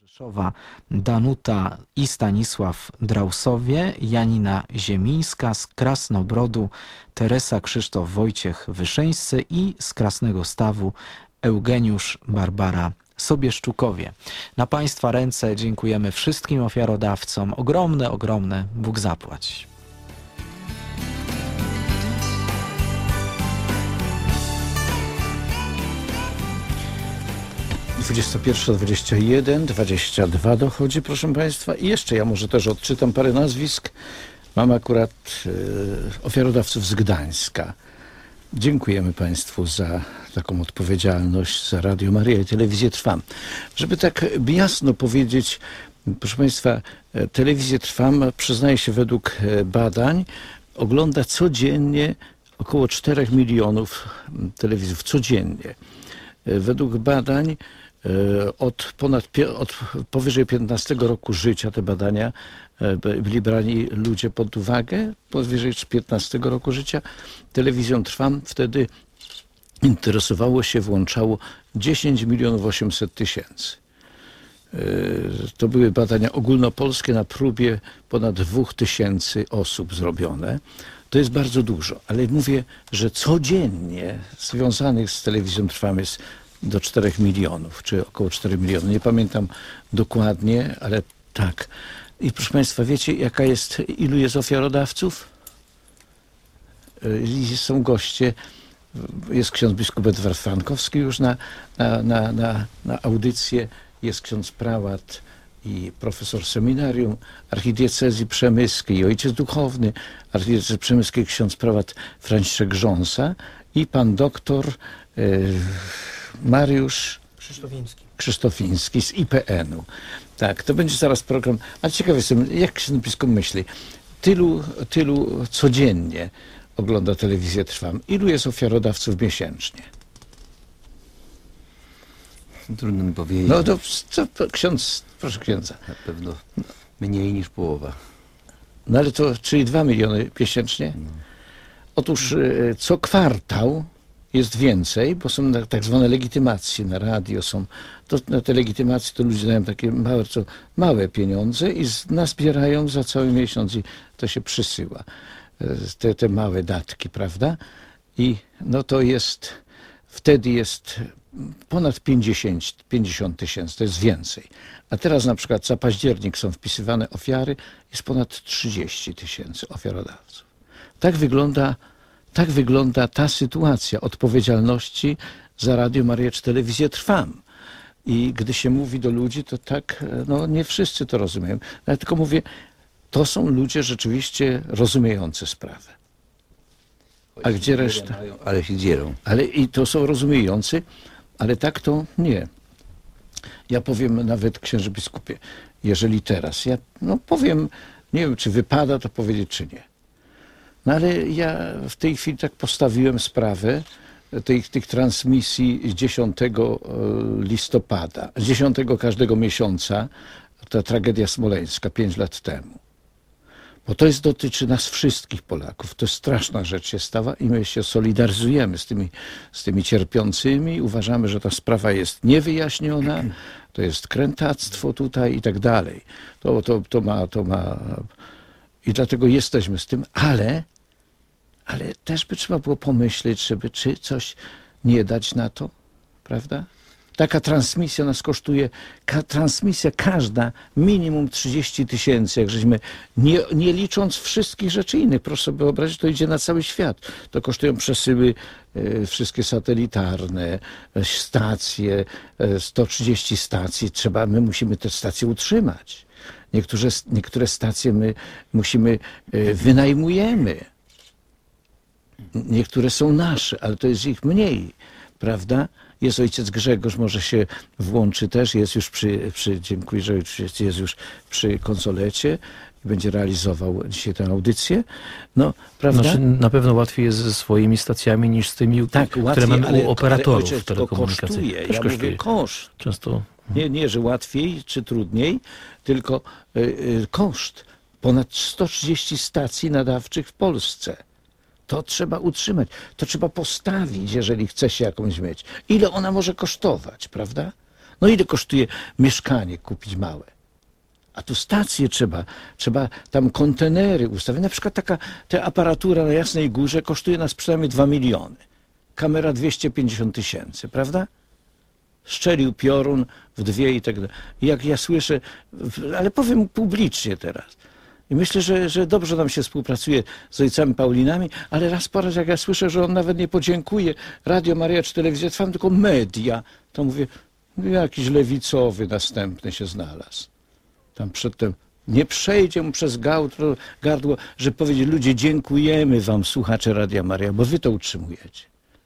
Rzeszowa Danuta i Stanisław Drausowie, Janina Ziemińska, z Krasnobrodu Teresa Krzysztof Wojciech Wyszyńscy i z Krasnego Stawu Eugeniusz Barbara Sobieszczukowie. Na Państwa ręce dziękujemy wszystkim ofiarodawcom. Ogromne Bóg zapłać. 21, 22 dochodzi, proszę Państwa. I jeszcze ja może też odczytam parę nazwisk. Mam akurat ofiarodawców z Gdańska. Dziękujemy Państwu za taką odpowiedzialność, za Radio Maryja i Telewizję Trwam. Żeby tak jasno powiedzieć, proszę Państwa, Telewizję Trwam, przyznaje się, według badań ogląda codziennie około 4 milionów telewizorów. Codziennie. Według badań od powyżej 15 roku życia te badania byli brani ludzie pod uwagę, powyżej 15 roku życia. Telewizją Trwam wtedy interesowało się, włączało 10 800 000. To były badania ogólnopolskie na próbie ponad 2000 osób zrobione. To jest bardzo dużo, ale mówię, że codziennie związanych z Telewizją Trwam jest do 4 milionów, czy około 4 miliony. Nie pamiętam dokładnie, ale tak. I proszę Państwa, wiecie, ilu jest ofiarodawców? Są goście, jest ksiądz biskup Edward Frankowski już na audycję, jest ksiądz prałat i profesor seminarium archidiecezji przemyskiej, ojciec duchowny archidiecezji przemyskiej, ksiądz prałat Franciszek Grząsa i pan doktor Mariusz Krzysztofiński z IPN-u. Tak, to będzie zaraz program. Ale ciekawy jestem, jak ksiądz biskup myśli, tylu codziennie ogląda Telewizję Trwam. Ilu jest ofiarodawców miesięcznie? Trudno mi powiedzieć. No to ksiądz, proszę księdza. Na pewno mniej niż połowa. No ale to, czyli 2 miliony miesięcznie? No. Otóż co kwartał jest więcej, bo są tak zwane legitymacje na radio, na te legitymacje to ludzie dają takie małe pieniądze i nazbierają za cały miesiąc i to się przysyła. Te małe datki, prawda? I no to jest, wtedy jest ponad 50 000, to jest więcej. A teraz na przykład za październik są wpisywane ofiary, jest ponad 30 000 ofiarodawców. Tak wygląda ta sytuacja odpowiedzialności za Radio Maryja czy Telewizję Trwam. I gdy się mówi do ludzi, to tak, no nie wszyscy to rozumieją. Ja tylko mówię, to są ludzie rzeczywiście rozumiejący sprawę. A gdzie reszta? Ale się dzierą. Ale i to są rozumiejący, ale tak to nie. Ja powiem nawet, księże biskupie, jeżeli teraz, ja powiem, nie wiem, czy wypada to powiedzieć, czy nie. No ale ja w tej chwili tak postawiłem sprawę tych transmisji z 10 listopada, z 10 każdego miesiąca, ta tragedia smoleńska 5 lat temu. Bo to dotyczy nas wszystkich Polaków. To straszna rzecz się stała i my się solidaryzujemy z tymi cierpiącymi. Uważamy, że ta sprawa jest niewyjaśniona, to jest krętactwo tutaj i tak dalej. To ma... I dlatego jesteśmy z tym, ale też by trzeba było pomyśleć, czy coś nie dać na to, prawda? Taka transmisja nas kosztuje, transmisja każda minimum 30 000, jak żeśmy, nie licząc wszystkich rzeczy innych. Proszę sobie wyobrazić, to idzie na cały świat. To kosztują przesyły wszystkie satelitarne, stacje, 130 stacji. My musimy te stacje utrzymać. Niektóre stacje my wynajmujemy. Niektóre są nasze, ale to jest ich mniej, prawda? Jest ojciec Grzegorz, może się włączy też, jest już dziękuję, że jest już przy konsolecie i będzie realizował dzisiaj tę audycję. No, prawda? Znaczy, na pewno łatwiej jest ze swoimi stacjami niż z tymi, które mamy u operatorów telekomunikacyjnych. Ja mówię koszt. Często... Nie, że łatwiej czy trudniej, tylko koszt. Ponad 130 stacji nadawczych w Polsce. To trzeba utrzymać. To trzeba postawić, jeżeli chce się jakąś mieć. Ile ona może kosztować, prawda? No ile kosztuje mieszkanie kupić małe? A tu stacje trzeba tam kontenery ustawić. Na przykład ta aparatura na Jasnej Górze kosztuje nas przynajmniej 2 miliony. Kamera 250 000, prawda? Szczelił piorun w 2 i tak dalej. Jak ja słyszę, ale powiem publicznie teraz. I myślę, że dobrze nam się współpracuje z ojcami Paulinami, ale raz po raz jak ja słyszę, że on nawet nie podziękuje Radio Maryja czy Telewizja Trwam, tylko media, to mówię, jakiś lewicowy następny się znalazł. Tam przedtem nie przejdzie mu przez gardło, że powiedzieć, ludzie, dziękujemy wam, słuchacze Radia Maryja, bo wy to utrzymujecie.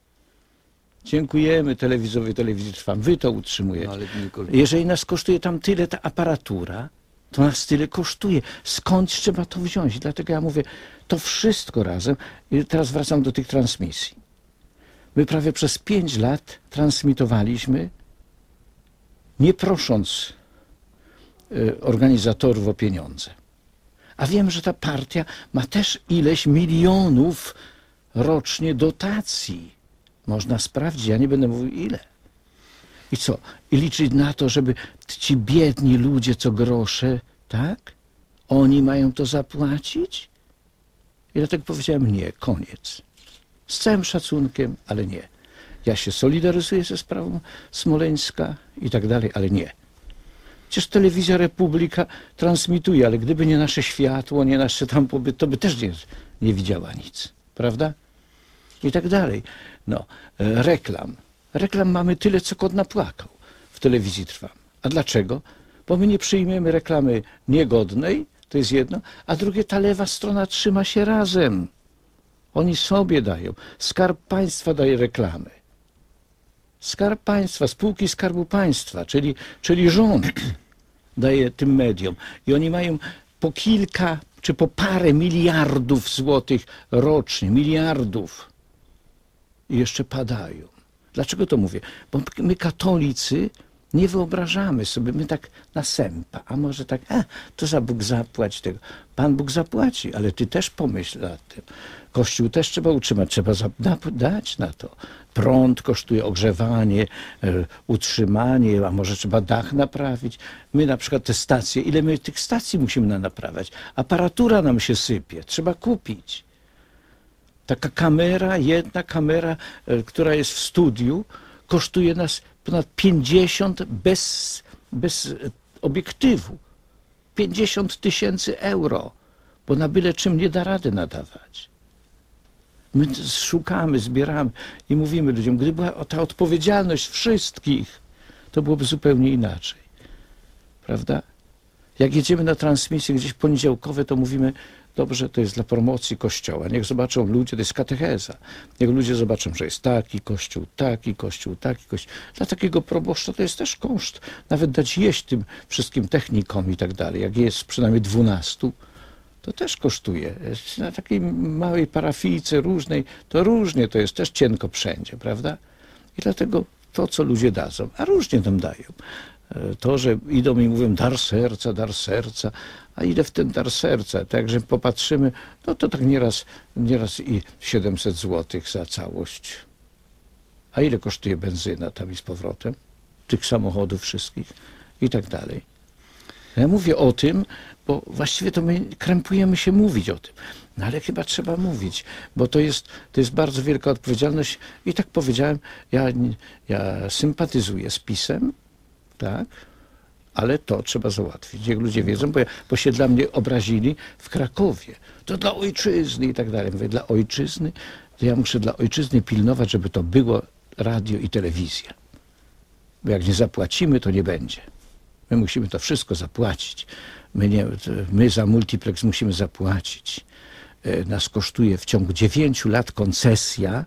Dziękujemy telewizowi Telewizji Trwam, wy to utrzymujecie. No, jeżeli nas kosztuje tam tyle ta aparatura, to nas tyle kosztuje. Skąd trzeba to wziąć? Dlatego ja mówię, to wszystko razem. I teraz wracam do tych transmisji. My prawie przez 5 lat transmitowaliśmy, nie prosząc organizatorów o pieniądze. A wiem, że ta partia ma też ileś milionów rocznie dotacji. Można sprawdzić, ja nie będę mówił ile. I co? I liczyć na to, żeby ci biedni ludzie, co grosze, tak? Oni mają to zapłacić? I dlatego powiedziałem nie, koniec. Z całym szacunkiem, ale nie. Ja się solidaryzuję ze sprawą Smoleńska i tak dalej, ale nie. Przecież Telewizja Republika transmituje, ale gdyby nie nasze światło, nie nasze tam pobyt, to by też nie widziała nic. Prawda? I tak dalej. No, reklam. Reklam mamy tyle, co kot napłakał w Telewizji Trwam. A dlaczego? Bo my nie przyjmiemy reklamy niegodnej, to jest jedno, a drugie, ta lewa strona trzyma się razem. Oni sobie dają. Skarb Państwa daje reklamy. Skarb Państwa, spółki Skarbu Państwa, czyli rząd daje tym mediom. I oni mają po kilka czy po parę miliardów złotych rocznie. Miliardów. I jeszcze padają. Dlaczego to mówię? Bo my katolicy nie wyobrażamy sobie, my tak na sępa, a może tak, to za Bóg zapłać tego. Pan Bóg zapłaci, ale ty też pomyśl nad tym. Kościół też trzeba utrzymać, trzeba dać na to. Prąd kosztuje, ogrzewanie, utrzymanie, a może trzeba dach naprawić. My na przykład te stacje, ile my tych stacji musimy naprawiać? Aparatura nam się sypie, trzeba kupić. Taka kamera, jedna kamera, która jest w studiu, kosztuje nas ponad 50 bez obiektywu. 50 000 euro, bo na byle czym nie da rady nadawać. My szukamy, zbieramy i mówimy ludziom, gdyby była ta odpowiedzialność wszystkich, to byłoby zupełnie inaczej. Prawda? Jak jedziemy na transmisje gdzieś poniedziałkowe, to mówimy, dobrze, to jest dla promocji Kościoła. Niech zobaczą ludzie, to jest katecheza. Niech ludzie zobaczą, że jest taki kościół, taki kościół, taki kościół. Dla takiego proboszcza to jest też koszt. Nawet dać jeść tym wszystkim technikom i tak dalej. Jak jest przynajmniej 12, to też kosztuje. Na takiej małej parafijce różnej, to różnie, to jest też cienko wszędzie, prawda? I dlatego to, co ludzie dadzą, a różnie nam dają. To, że idą i mówią dar serca, a ile w ten dar serca? Tak, jak że popatrzymy, no to tak nieraz i 700 zł za całość. A ile kosztuje benzyna tam i z powrotem? Tych samochodów wszystkich i tak dalej. Ja mówię o tym, bo właściwie to my krępujemy się mówić o tym. No ale chyba trzeba mówić, bo to jest bardzo wielka odpowiedzialność. I tak powiedziałem, ja sympatyzuję z PiS-em, tak? Ale to trzeba załatwić. Niech ludzie wiedzą, bo się dla mnie obrazili w Krakowie. To dla ojczyzny i tak dalej. Mówię, dla ojczyzny, to ja muszę dla ojczyzny pilnować, żeby to było radio i telewizja. Bo jak nie zapłacimy, to nie będzie. My musimy to wszystko zapłacić. My za multiplex musimy zapłacić. Nas kosztuje w ciągu 9 lat koncesja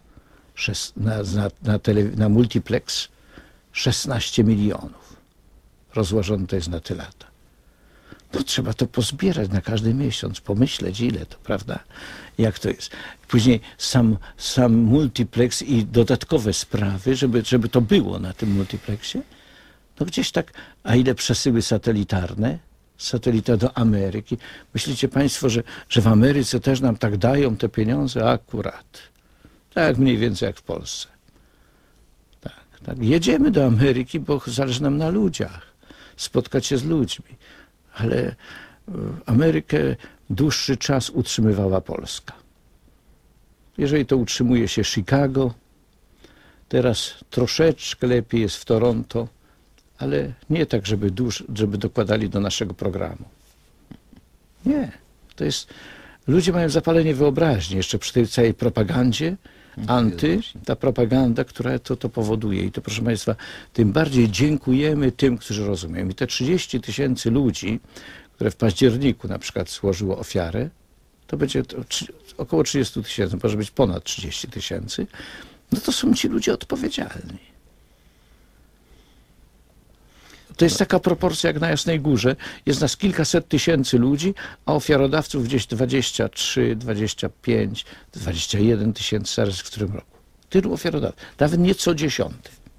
na multiplex 16 milionów. Rozłożone to jest na te lata. No trzeba to pozbierać na każdy miesiąc, pomyśleć ile to, prawda? Jak to jest. Później sam multiplex i dodatkowe sprawy, żeby to było na tym multiplexie. No gdzieś tak, a ile przesyły satelitarne? Satelita do Ameryki. Myślicie Państwo, że w Ameryce też nam tak dają te pieniądze? Akurat. Tak mniej więcej jak w Polsce. Tak. Tak. Jedziemy do Ameryki, bo zależy nam na ludziach, spotkać się z ludźmi. Ale Amerykę dłuższy czas utrzymywała Polska. Jeżeli to utrzymuje się Chicago, teraz troszeczkę lepiej jest w Toronto, ale nie tak, żeby dokładali do naszego programu. Nie. To jest... Ludzie mają zapalenie wyobraźni jeszcze przy tej całej propagandzie, ta propaganda, która to powoduje. I to, proszę Państwa, tym bardziej dziękujemy tym, którzy rozumieją. I te 30 000 ludzi, które w październiku na przykład złożyło ofiarę, to będzie około 30 000, może być ponad 30 000, no to są ci ludzie odpowiedzialni. To jest taka proporcja jak na Jasnej Górze. Jest nas kilkaset tysięcy ludzi, a ofiarodawców gdzieś 23, 25, 21 tysięcy, zaraz w którym roku. Tylu ofiarodawców. Nawet nie co 10.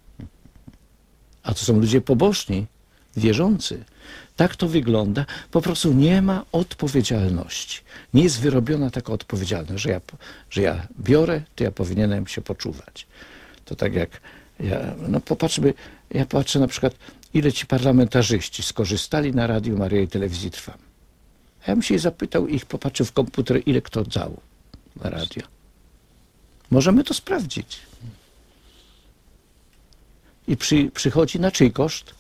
A to są ludzie pobożni, wierzący. Tak to wygląda. Po prostu nie ma odpowiedzialności. Nie jest wyrobiona taka odpowiedzialność, że ja biorę, to ja powinienem się poczuwać. To tak jak popatrzmy, ja patrzę na przykład, ile ci parlamentarzyści skorzystali na Radiu Maryja i Telewizji Trwam. A ja bym się zapytał ich, popatrzył w komputer, ile kto dał na radio. Możemy to sprawdzić. I przychodzi na czyj koszt?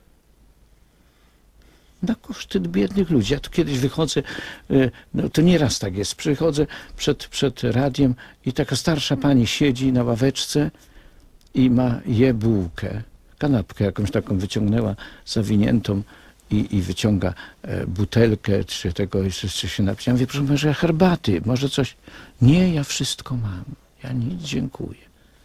Na koszty biednych ludzi. Ja tu kiedyś wychodzę, no to nieraz tak jest, przychodzę przed radiem i taka starsza pani siedzi na ławeczce i je bułkę, kanapkę jakąś taką wyciągnęła, zawiniętą i wyciąga butelkę, czy się napić. Ja mówię, proszę, może ja herbaty, może coś. Nie, ja wszystko mam. Ja nic, dziękuję.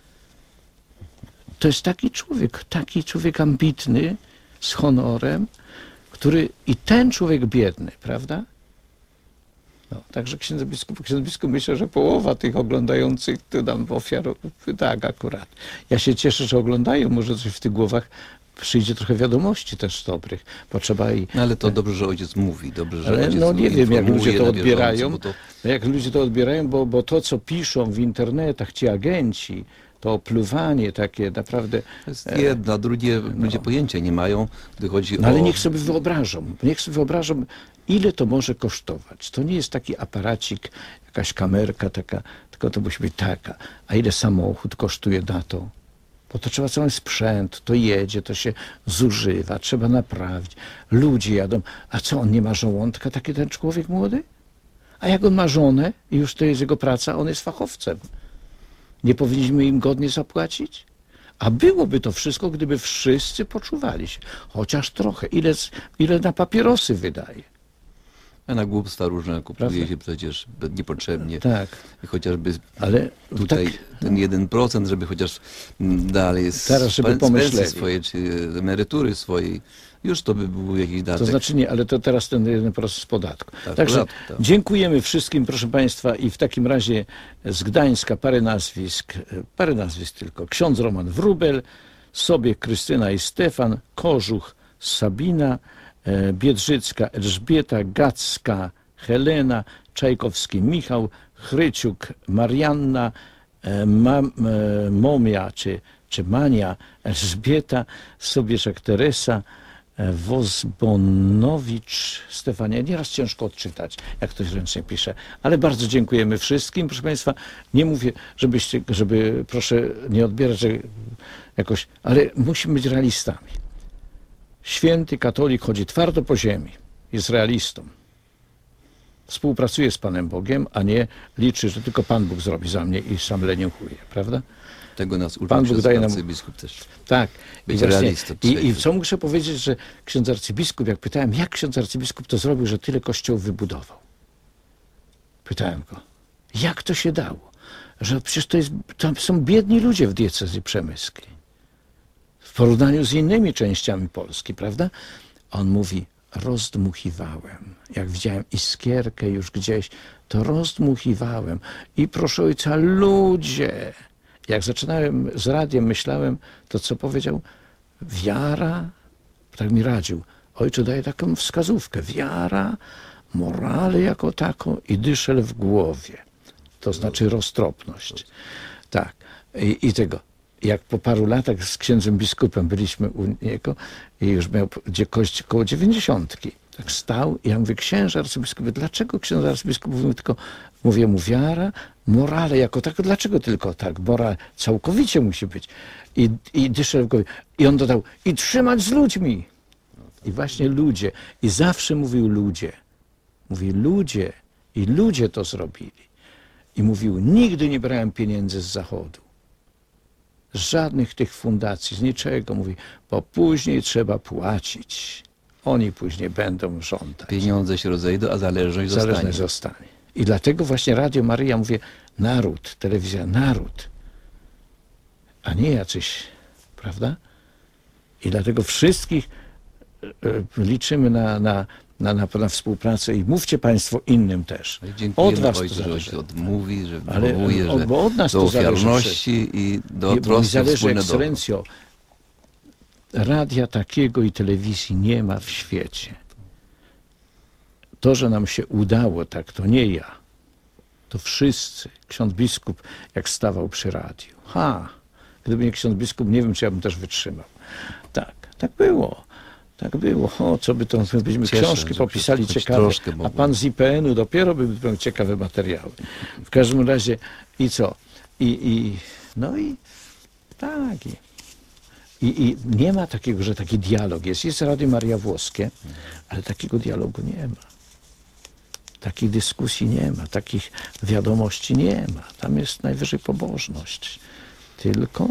To jest taki człowiek ambitny, z honorem, i ten człowiek biedny, prawda? No, także ksiądz biskup myślę, że połowa tych oglądających to nam ofiar, tak akurat. Ja się cieszę, że oglądają, może coś w tych głowach przyjdzie trochę wiadomości też dobrych, bo trzeba No, ale to dobrze, że ojciec mówi, dobrze, że ale ojciec no nie wiem, jak ludzie to odbierają, jak ludzie to odbierają, bo to, co piszą w internetach ci agenci, to opluwanie takie naprawdę... To jest jedno, a drugie ludzie pojęcia nie mają, gdy chodzi o... Ale niech sobie wyobrażą, ile to może kosztować. To nie jest taki aparacik, jakaś kamerka taka, tylko to musi być taka. A ile samochód kosztuje na to? Bo to trzeba cały sprzęt, to jedzie, to się zużywa, trzeba naprawić. Ludzie jadą. A co, on nie ma żołądka, taki ten człowiek młody? A jak on ma żonę i już to jest jego praca, on jest fachowcem. Nie powinniśmy im godnie zapłacić? A byłoby to wszystko, gdyby wszyscy poczuwali się. Chociaż trochę. Ile na papierosy wydaje. A na głupstwa różne kupuje się przecież niepotrzebnie. Tak. I chociażby ale tutaj tak, ten 1%, żeby chociaż dalej teraz, żeby pomyśleli swoje, czy emerytury swojej, już to by był jakiś datek. To znaczy nie, ale to teraz ten 1% z podatku. Tak, Także podatku, tak. Dziękujemy wszystkim, proszę Państwa, i w takim razie z Gdańska parę nazwisk tylko. Ksiądz Roman Wróbel, Sobiek Krystyna i Stefan, Kożuch Sabina, Biedrzycka Elżbieta, Gacka Helena, Czajkowski Michał, Chryciuk Marianna, Momia czy Mania Elżbieta, Sobieszek Teresa, Wozbonowicz Stefania. Nieraz ciężko odczytać, jak ktoś ręcznie pisze, ale bardzo dziękujemy wszystkim. Proszę Państwa, nie mówię, żeby proszę nie odbierać że jakoś, ale musimy być realistami. Święty katolik chodzi twardo po ziemi, jest realistą. Współpracuje z Panem Bogiem, a nie liczy, że tylko Pan Bóg zrobi za mnie i sam leniuchuje, prawda? Tego nas uczył Pan Bóg daje nam biskup też. Tak. Być realistą. I co muszę powiedzieć, że ksiądz arcybiskup, jak pytałem, jak ksiądz arcybiskup to zrobił, że tyle kościołów wybudował? Pytałem go, jak to się dało? Że przecież tam są biedni ludzie w diecezji przemyskiej. W porównaniu z innymi częściami Polski, prawda? On mówi, rozdmuchiwałem. Jak widziałem iskierkę już gdzieś, to rozdmuchiwałem. I proszę ojca, ludzie... Jak zaczynałem z radiem, myślałem, to co powiedział? Wiara, tak mi radził. Ojcze daje taką wskazówkę. Wiara, morale jako taką i dyszel w głowie. To znaczy roztropność. Tak. I tego. jak po paru latach z księdzem biskupem byliśmy u niego i już miał gdzie kość koło 90. Tak stał i ja mówię, księże arcybiskupie, dlaczego księże arcybiskup mówił tylko, mówię mu wiara, morale jako tak, dlaczego tylko tak? Morale całkowicie musi być. I dyszę w głowie. I on dodał, i trzymać z ludźmi. I właśnie ludzie. I zawsze mówił ludzie. Mówi ludzie. I ludzie to zrobili. I mówił, nigdy nie brałem pieniędzy z Zachodu. Z żadnych tych fundacji, z niczego. Mówi, bo później trzeba płacić. Oni później będą żądać. Pieniądze się rozejdą, a zależność zostanie. I dlatego właśnie Radio Maryja, mówię, naród, telewizja, naród, a nie jacyś, prawda? I dlatego wszystkich liczymy na współpracę i mówcie państwo innym też. Od was ojcu, że się odmówi, że wywołuje, że bo od nas do ofiarności i do troski wspólne Ekscelencjo, radia takiego i telewizji nie ma w świecie. To, że nam się udało tak, to nie ja. To wszyscy. Ksiądz biskup, jak stawał przy radiu. Gdyby nie ksiądz biskup, nie wiem, czy ja bym też wytrzymał. Tak było. Tak było. Co by to, byśmy książki popisali ciekawe, a pan z IPN-u dopiero by miał ciekawe materiały. W każdym razie i co? No i tak. I nie ma takiego, że taki dialog jest. Jest Radio Maria Włoskie, ale takiego dialogu nie ma. Takich dyskusji nie ma, takich wiadomości nie ma. Tam jest najwyżej pobożność. Tylko,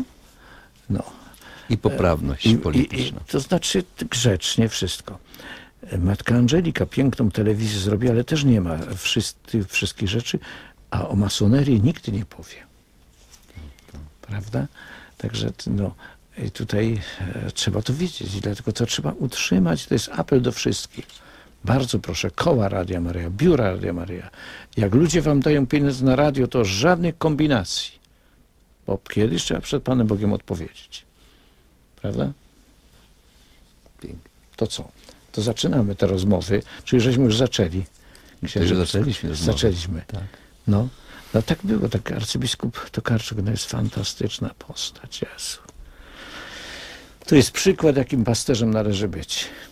i poprawność polityczna. To znaczy grzecznie wszystko. Matka Angelika piękną telewizję zrobi, ale też nie ma wszystkich rzeczy, a o masonerii nikt nie powie. Prawda? Także tutaj trzeba to wiedzieć i dlatego to trzeba utrzymać. To jest apel do wszystkich. Bardzo proszę, koła Radia Maryja, biura Radia Maryja. Jak ludzie wam dają pieniądze na radio, to żadnych kombinacji. Bo kiedyś trzeba przed Panem Bogiem odpowiedzieć. Prawda? Pięknie. To co? To zaczynamy te rozmowy. Czyli żeśmy już zaczęli. Zaczęliśmy. Tak. No tak było. Tak arcybiskup Tokarczuk jest fantastyczna postać. Jezu. To jest przykład, jakim pasterzem należy być.